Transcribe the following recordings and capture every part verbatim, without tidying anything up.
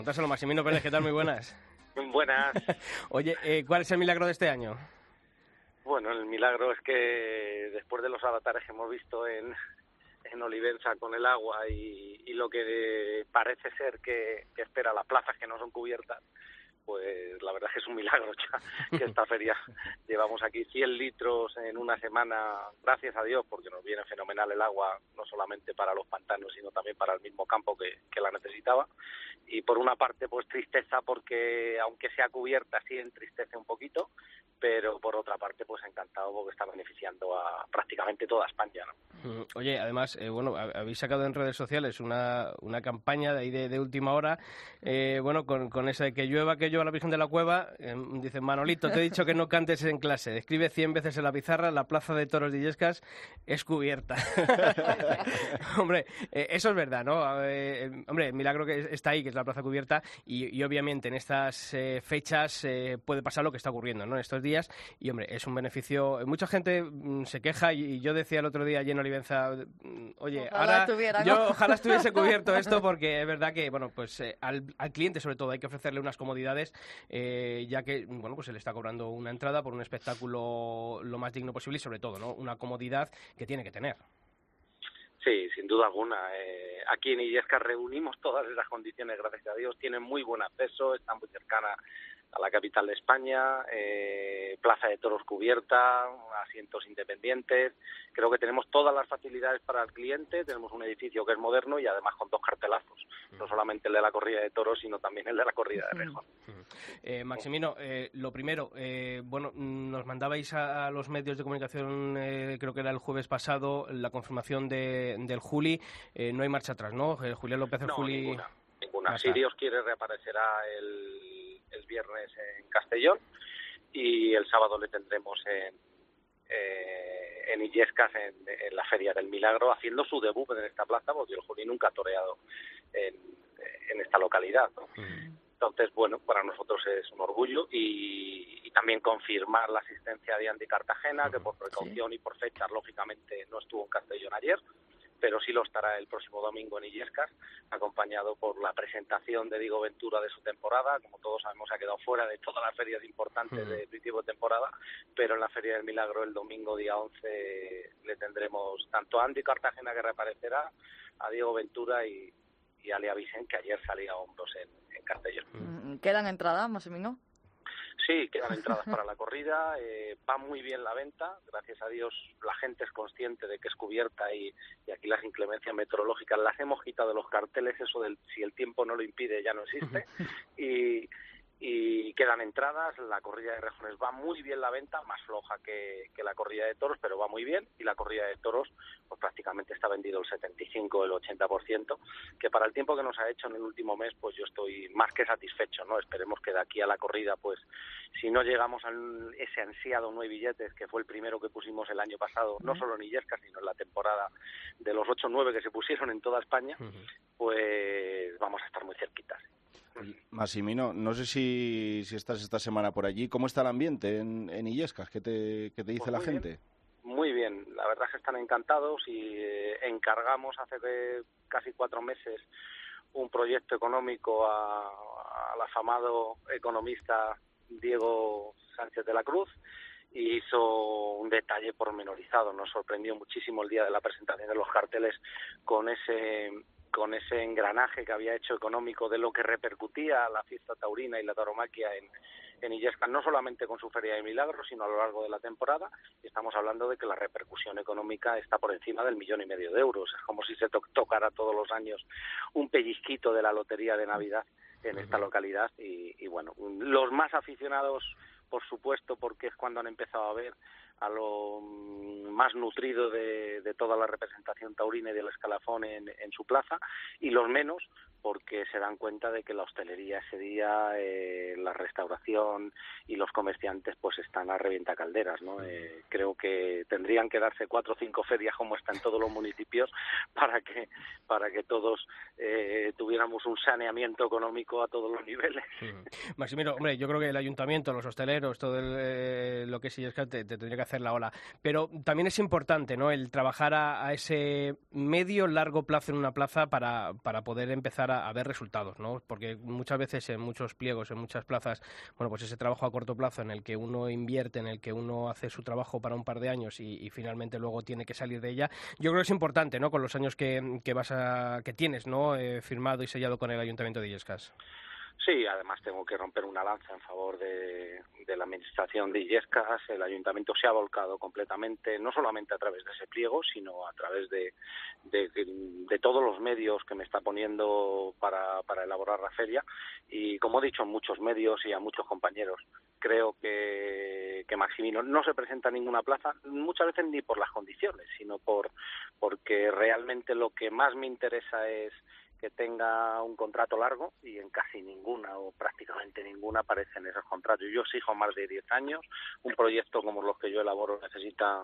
Contáselo, Maximino Pérez, ¿qué tal? Muy buenas. Buenas. Oye, eh, ¿cuál es el milagro de este año? Bueno, el milagro es que después de los avatares que hemos visto en, en Olivenza con el agua y, y lo que parece ser que, que espera las plazas que no son cubiertas, pues la verdad es que es un milagro ya que esta feria llevamos aquí cien litros en una semana, gracias a Dios, porque nos viene fenomenal el agua, no solamente para los pantanos, sino también para el mismo campo que, que la necesitaba. Y por una parte, pues tristeza, porque aunque sea cubierta, sí entristece un poquito, pero por otra parte, pues encantado porque está beneficiando a prácticamente toda España, ¿no? Oye, además, eh, bueno, habéis sacado en redes sociales una, una campaña de ahí de, de última hora, eh, bueno, con, con ese de que llueva, que llueva la Virgen de la Cueva, eh, dice, Manolito, te he dicho que no cantes en clase, escribe cien veces en la pizarra, la plaza de toros de Illescas es cubierta. Hombre, eh, eso es verdad, ¿no? Eh, hombre, el milagro que está ahí, que es la plaza cubierta, y, y obviamente en estas eh, fechas eh, puede pasar lo que está ocurriendo, ¿no? En estos días, y hombre, es un beneficio. Mucha gente mm, se queja, y, y yo decía el otro día allí en Olivenza, mm, oye, ojalá ahora tuviera, ¿no? yo ojalá estuviese cubierto esto, porque es verdad que, bueno, pues eh, al, al cliente sobre todo hay que ofrecerle unas comodidades, eh, ya que, bueno, pues se le está cobrando una entrada por un espectáculo lo más digno posible y sobre todo, ¿no? Una comodidad que tiene que tener. Sí, sin duda alguna. Eh, aquí en Illescas reunimos todas esas condiciones, gracias a Dios. Tienen muy buen acceso, está muy cercana a la capital de España, eh, plaza de toros cubierta, asientos independientes. Creo que tenemos todas las facilidades para el cliente. Tenemos un edificio que es moderno y además con dos cartelazos. No solamente el de la corrida de toros, sino también el de la corrida de Rejón. Eh, Maximino, eh, lo primero, eh, bueno, nos mandabais a, a los medios de comunicación, eh, creo que era el jueves pasado, la confirmación de, del Juli. Eh, no hay marcha atrás, ¿no? Eh, Julián López, el No, Juli... ninguna. ninguna. Si Dios quiere, reaparecerá el, el viernes en Castellón y el sábado le tendremos en, eh, en Illescas, en, en la Feria del Milagro, haciendo su debut en esta plaza, porque el Juli nunca ha toreado en, en esta localidad, ¿no? Mm. Entonces, bueno, para nosotros es un orgullo y, y también confirmar la asistencia de Andy Cartagena, que por precaución sí. y por fechas, lógicamente, no estuvo en Castellón ayer, pero sí lo estará el próximo domingo en Illescas, acompañado por la presentación de Diego Ventura de su temporada. Como todos sabemos, ha quedado fuera de todas las ferias importantes de principio de temporada, pero en la Feria del Milagro el domingo día once le tendremos tanto a Andy Cartagena, que reaparecerá, a Diego Ventura y, y a Lea Vicent, que ayer salía a hombros en, en Castellón. ¿Quedan entradas, Maximino? Sí, quedan entradas para la corrida, eh, va muy bien la venta, gracias a Dios la gente es consciente de que es cubierta y, y aquí las inclemencias meteorológicas las hemos quitado de los carteles, eso del si el tiempo no lo impide ya no existe, y, y quedan entradas. La corrida de rejones va muy bien la venta, más floja que, que la corrida de toros, pero va muy bien, y la corrida de toros pues prácticamente está vendido el setenta y cinco, el ochenta por ciento, que para el tiempo que nos ha hecho en el último mes, pues yo estoy más que satisfecho, ¿no? Esperemos que de aquí a la corrida, pues si no llegamos a ese ansiado nueve billetes, que fue el primero que pusimos el año pasado, no solo en Illescas, sino en la temporada de los ocho nueve que se pusieron en toda España, pues vamos a estar muy cerquitas. Maximino, no sé si, si estás esta semana por allí. ¿Cómo está el ambiente en, en Illescas? ¿Qué te, qué te dice pues la gente? Bien, muy bien, la verdad es que están encantados y eh, encargamos hace de casi cuatro meses un proyecto económico a, al afamado economista Diego Sánchez de la Cruz, y hizo un detalle pormenorizado. Nos sorprendió muchísimo el día de la presentación de los carteles con ese con ese engranaje que había hecho económico de lo que repercutía la fiesta taurina y la tauromaquia en, en Illescas, no solamente con su Feria de Milagros, sino a lo largo de la temporada. Estamos hablando de que la repercusión económica está por encima del millón y medio de euros. Es como si se to- tocara todos los años un pellizquito de la lotería de Navidad en esta localidad. Y, y bueno, los más aficionados, por supuesto, porque es cuando han empezado a ver a lo más nutrido de, de toda la representación taurina y del escalafón en, en su plaza, y los menos porque se dan cuenta de que la hostelería ese día, eh, la restauración y los comerciantes pues están a revientacalderas, ¿no? Eh, creo que tendrían que darse cuatro o cinco ferias como está en todos los municipios para que para que todos eh, tuviéramos un saneamiento económico a todos los niveles. Mm. Maximino, hombre, yo creo que el ayuntamiento, los hosteleros, toreros, todo el, eh, lo que es Illescas, te, te tendría que hacer la ola. Pero también es importante, ¿no?, el trabajar a, a ese medio, largo plazo en una plaza para, para poder empezar a, a ver resultados, ¿no? Porque muchas veces en muchos pliegos, en muchas plazas, bueno, pues ese trabajo a corto plazo en el que uno invierte, en el que uno hace su trabajo para un par de años y, y finalmente luego tiene que salir de ella, yo creo que es importante, ¿no?, con los años que, que vas a, que tienes, ¿no?, eh, firmado y sellado con el Ayuntamiento de Illescas. Sí, además tengo que romper una lanza en favor de, de la administración de Illescas. El ayuntamiento se ha volcado completamente, no solamente a través de ese pliego, sino a través de, de, de todos los medios que me está poniendo para, para elaborar la feria. Y como he dicho en muchos medios y a muchos compañeros, creo que, que Maximino no se presenta a ninguna plaza, muchas veces ni por las condiciones, sino por porque realmente lo que más me interesa es que tenga un contrato largo, y en casi ninguna o prácticamente ninguna aparecen esos contratos. Yo exijo más de diez años. Un proyecto como los que yo elaboro necesita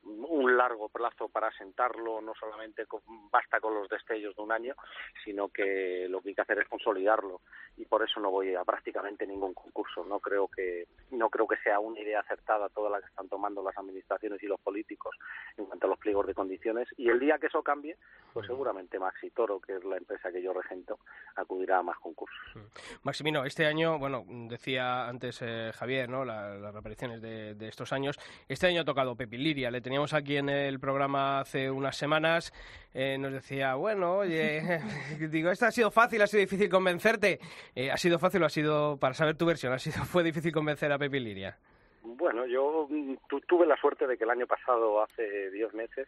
un largo plazo para asentarlo, no solamente con, basta con los destellos de un año, sino que lo que hay que hacer es consolidarlo, y por eso no voy a prácticamente ningún concurso. No creo que no creo que sea una idea acertada toda la que están tomando las administraciones y los políticos en cuanto a los pliegos de condiciones, y el día que eso cambie, pues seguramente Maxi Toro, que es la empresa que yo regento, acudirá a más concursos. Maximino, este año, bueno, decía antes eh, Javier, ¿no?, la, las reapariciones de, de estos años. Este año ha tocado Pepi Liria, le teníamos aquí en el programa hace unas semanas, eh, nos decía, bueno, oye, digo, esto ha sido fácil, ha sido difícil convencerte. Eh, ¿Ha sido fácil o ha sido, para saber tu versión, ha sido fue difícil convencer a Pepi Liria? Bueno, yo tu, tuve la suerte de que el año pasado, hace diez meses,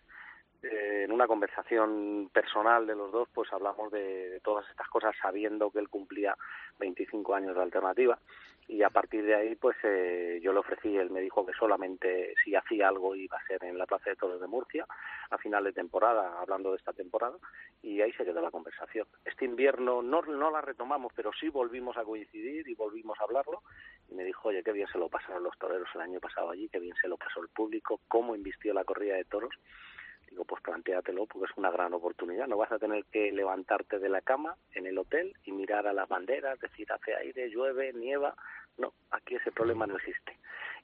en una conversación personal de los dos, pues hablamos de, de todas estas cosas, sabiendo que él cumplía veinticinco años de Alternativa, y a partir de ahí pues eh, yo le ofrecí, él me dijo que solamente si hacía algo iba a ser en la Plaza de Toros de Murcia a final de temporada, hablando de esta temporada, y ahí se quedó la conversación. Este invierno no, no la retomamos, pero sí volvimos a coincidir y volvimos a hablarlo, y me dijo, oye, qué bien se lo pasaron los toreros el año pasado allí, qué bien se lo pasó el público, cómo invistió la corrida de toros. Digo, pues plantéatelo, porque es una gran oportunidad. No vas a tener que levantarte de la cama en el hotel y mirar a las banderas, decir, hace aire, llueve, nieva. No, aquí ese problema no existe.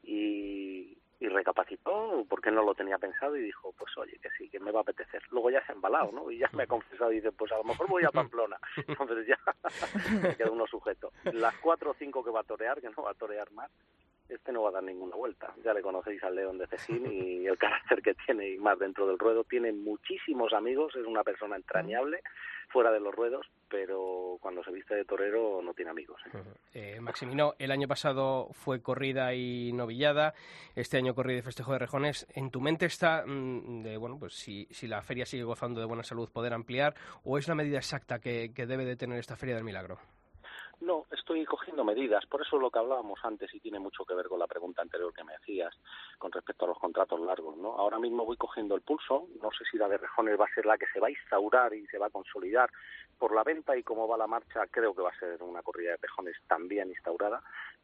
Y, y recapacitó, porque no lo tenía pensado, y dijo, pues oye, que sí, que me va a apetecer. Luego ya se ha embalado, ¿no? Y ya me ha confesado y dice, pues a lo mejor voy a Pamplona. Entonces ya me queda uno sujeto. Las cuatro o cinco que va a torear, que no va a torear más, este no va a dar ninguna vuelta. Ya le conocéis al León de Cejín y el carácter que tiene, y más dentro del ruedo. Tiene muchísimos amigos, es una persona entrañable fuera de los ruedos, pero cuando se viste de torero no tiene amigos. ¿eh? Eh, Maximino, el año pasado fue corrida y novillada, este año corrida y festejo de rejones. ¿En tu mente está mmm, de, bueno, pues si, si la feria sigue gozando de buena salud, poder ampliar, o es la medida exacta que, que debe de tener esta Feria del Milagro? No, estoy cogiendo medidas, por eso lo que hablábamos antes, y tiene mucho que ver con la pregunta anterior que me hacías con respecto a los contratos largos, ¿no? Ahora mismo voy cogiendo el pulso, no sé si la de rejones va a ser la que se va a instaurar y se va a consolidar por la venta, y cómo va la marcha, creo que va a ser una corrida de rejones también instaurada,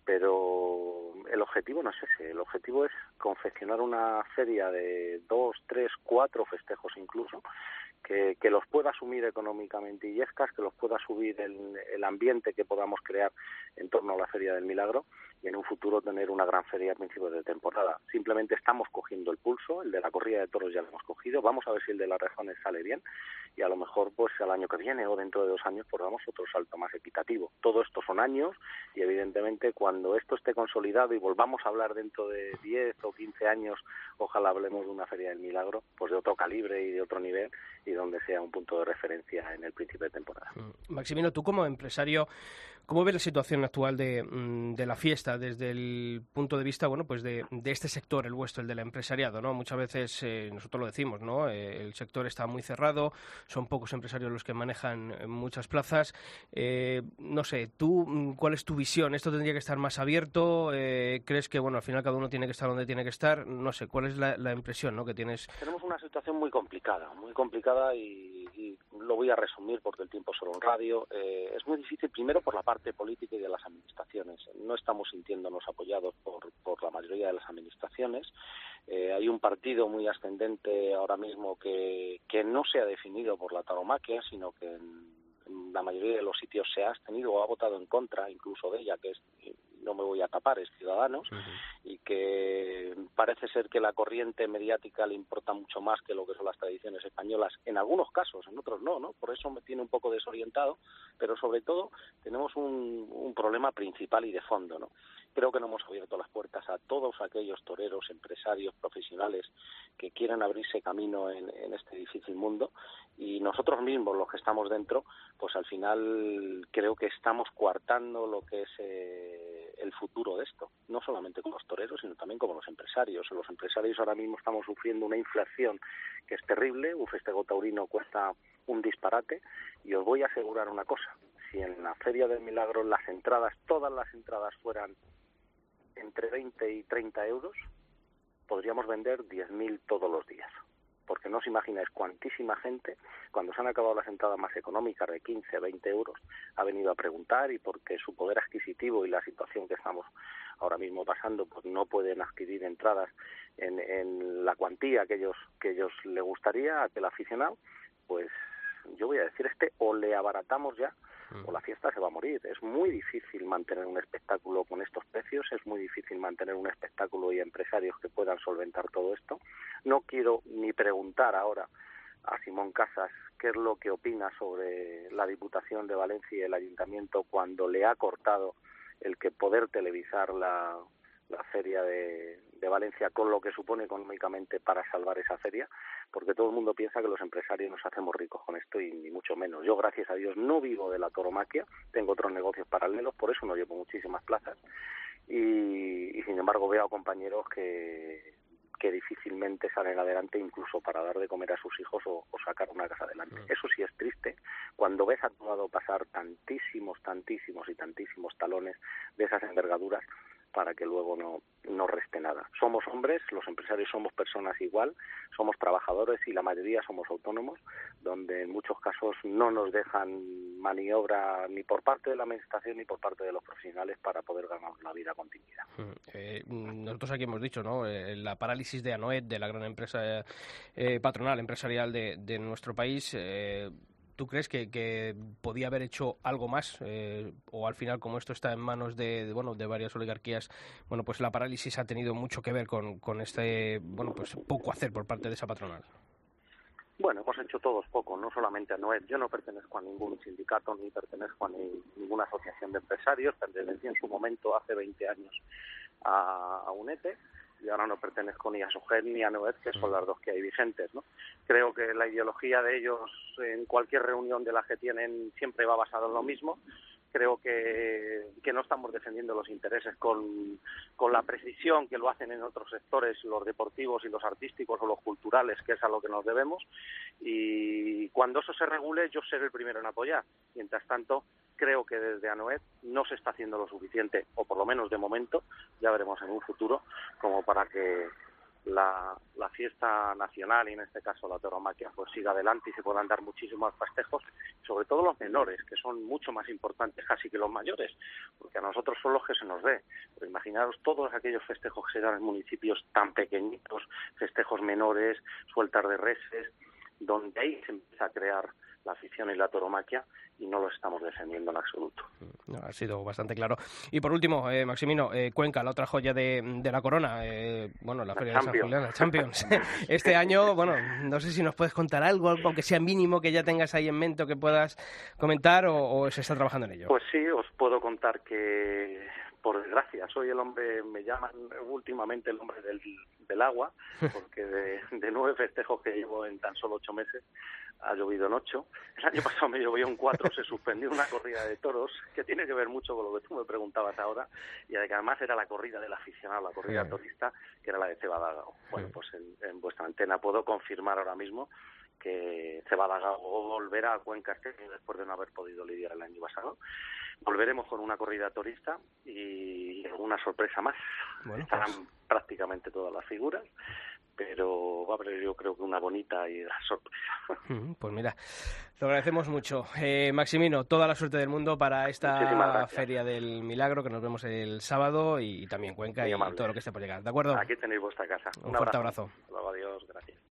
pero el objetivo no es ese, el objetivo es confeccionar una feria de dos, tres, cuatro festejos incluso, Que, que los pueda asumir económicamente Illescas, que los pueda subir el, el ambiente que podamos crear en torno a la Feria del Milagro, y en un futuro tener una gran feria a principios de temporada. Simplemente estamos cogiendo el pulso, el de la corrida de toros ya lo hemos cogido, vamos a ver si el de las rejones sale bien, y a lo mejor pues al año que viene o dentro de dos años pues damos otro salto más equitativo. Todo esto son años, y evidentemente cuando esto esté consolidado y volvamos a hablar dentro de diez o quince años, ojalá hablemos de una Feria del Milagro pues de otro calibre y de otro nivel, y donde sea un punto de referencia en el principio de temporada. Maximino, tú como empresario, ¿cómo ves la situación actual de, de la fiesta desde el punto de vista, bueno, pues de, de este sector, el vuestro, el del empresariado, ¿no? Muchas veces eh, nosotros lo decimos, ¿no? Eh, el sector está muy cerrado, son pocos empresarios los que manejan muchas plazas. Eh, no sé, tú, ¿cuál es tu visión? ¿Esto tendría que estar más abierto? Eh, ¿Crees que, bueno, al final cada uno tiene que estar donde tiene que estar? No sé, ¿cuál es la, la impresión, ¿no?, que tienes? Tenemos una situación muy complicada, muy complicada, y, y lo voy a resumir porque el tiempo solo en radio. Eh, es muy difícil, primero por la parte política y de las administraciones. No estamos sintiéndonos apoyados por, por la mayoría de las administraciones. Eh, hay un partido muy ascendente ahora mismo que, que no se ha definido por la tauromaquia, sino que en, en la mayoría de los sitios se ha abstenido o ha votado en contra incluso de ella, que es no me voy a tapar, es Ciudadanos, uh-huh. y que parece ser que la corriente mediática le importa mucho más que lo que son las tradiciones españolas, en algunos casos, en otros no, ¿no? Por eso me tiene un poco desorientado, pero sobre todo tenemos un, un problema principal y de fondo, ¿no? Creo que no hemos abierto las puertas a todos aquellos toreros, empresarios, profesionales que quieran abrirse camino en, en este difícil mundo, y nosotros mismos, los que estamos dentro, pues al final creo que estamos coartando lo que es eh, el futuro de esto, no solamente con los toreros, sino también como los empresarios. Los empresarios ahora mismo estamos sufriendo una inflación que es terrible, un festejo taurino cuesta un disparate, y os voy a asegurar una cosa: si en la Feria del Milagro las entradas, todas las entradas fueran entre veinte y treinta euros, podríamos vender diez mil todos los días. Porque no os imagináis cuantísima gente, cuando se han acabado las entradas más económicas de quince, veinte euros, ha venido a preguntar, y porque su poder adquisitivo y la situación que estamos ahora mismo pasando, pues no pueden adquirir entradas en, en la cuantía que ellos que ellos le gustaría a aquel aficionado, pues yo voy a decir este, o le abaratamos ya, o la fiesta se va a morir. Es muy difícil mantener un espectáculo con estos precios, es muy difícil mantener un espectáculo y empresarios que puedan solventar todo esto. No quiero ni preguntar ahora a Simón Casas qué es lo que opina sobre la Diputación de Valencia y el Ayuntamiento cuando le ha cortado el que poder televisar la, la feria de, de Valencia, con lo que supone económicamente para salvar esa feria, porque todo el mundo piensa que los empresarios nos hacemos ricos con esto, y ni mucho menos. Yo, gracias a Dios, no vivo de la tauromaquia, tengo otros negocios paralelos, por eso no llevo muchísimas plazas, y, y sin embargo veo a compañeros que que difícilmente salen adelante, incluso para dar de comer a sus hijos o, o sacar una casa adelante. Mm. Eso sí es triste, cuando ves a tu lado pasar tantísimos, tantísimos y tantísimos talones de esas envergaduras para que luego no, no reste nada. Somos hombres, los empresarios somos personas igual, somos trabajadores y la mayoría somos autónomos, donde en muchos casos no nos dejan maniobra ni por parte de la administración ni por parte de los profesionales para poder ganar la vida con dignidad. Eh, nosotros aquí hemos dicho, ¿no?, eh, la parálisis de Anoet, de la gran empresa eh, patronal, empresarial de, de nuestro país. eh, ¿Tú crees que, que podía haber hecho algo más? Eh, o al final, como esto está en manos de, de, bueno, de varias oligarquías, bueno, pues la parálisis ha tenido mucho que ver con, con este, bueno, pues poco hacer por parte de esa patronal. Bueno, hemos hecho todos poco, no solamente a Noet. Yo no pertenezco a ningún sindicato ni pertenezco a ni, ninguna asociación de empresarios. Pertenecí en su momento, hace veinte años, a, a UNETE, y ahora no pertenezco ni a SOGEN ni a Noet, que son las dos que hay vigentes, ¿no? Creo que la ideología de ellos en cualquier reunión de las que tienen siempre va basada en lo mismo. Creo que, que no estamos defendiendo los intereses con, con la precisión que lo hacen en otros sectores, los deportivos y los artísticos o los culturales, que es a lo que nos debemos. Y cuando eso se regule, yo seré el primero en apoyar. Mientras tanto, creo que desde Anoet no se está haciendo lo suficiente, o por lo menos de momento, ya veremos en un futuro, como para que la, la fiesta nacional, y en este caso la tauromaquia, pues siga adelante y se puedan dar muchísimos festejos, sobre todo los menores, que son mucho más importantes casi que los mayores, porque a nosotros son los que se nos ve. Pero imaginaros todos aquellos festejos que se dan en municipios tan pequeñitos, festejos menores, sueltas de reses, donde ahí se empieza a crear la afición y la tauromaquia, y no lo estamos defendiendo en absoluto. No, ha sido bastante claro. Y por último, eh, Maximino, eh, Cuenca, la otra joya de, de la corona, eh, bueno, la, la Feria Champions. de San Julián, la Champions. Este año, bueno, no sé si nos puedes contar algo, algo, aunque sea mínimo, que ya tengas ahí en mente o que puedas comentar, o, o se está trabajando en ello. Pues sí, os puedo contar que, por desgracia, soy el hombre, me llaman últimamente el hombre del, del agua, porque de, de nueve festejos que llevo en tan solo ocho meses, ha llovido en ocho. El año pasado me llovió en cuatro, se suspendió una corrida de toros, que tiene que ver mucho con lo que tú me preguntabas ahora, y además era la corrida del aficionado, la corrida sí. torista, que era la de Cebadagao. Bueno, pues en, en vuestra antena puedo confirmar ahora mismo que Cebadagao volverá a Cuenca este año después de no haber podido lidiar el año pasado. Volveremos con una corrida torista y alguna sorpresa más. Bueno, estarán pues prácticamente todas las figuras, pero va a haber, yo creo que una bonita y sorpresa. Pues mira, lo agradecemos mucho. Eh, Maximino, toda la suerte del mundo para esta Feria del Milagro, que nos vemos el sábado, y también Cuenca y todo lo que esté por llegar. ¿De acuerdo? Aquí tenéis vuestra casa. Un, Un fuerte abrazo. abrazo. Luego, adiós, gracias.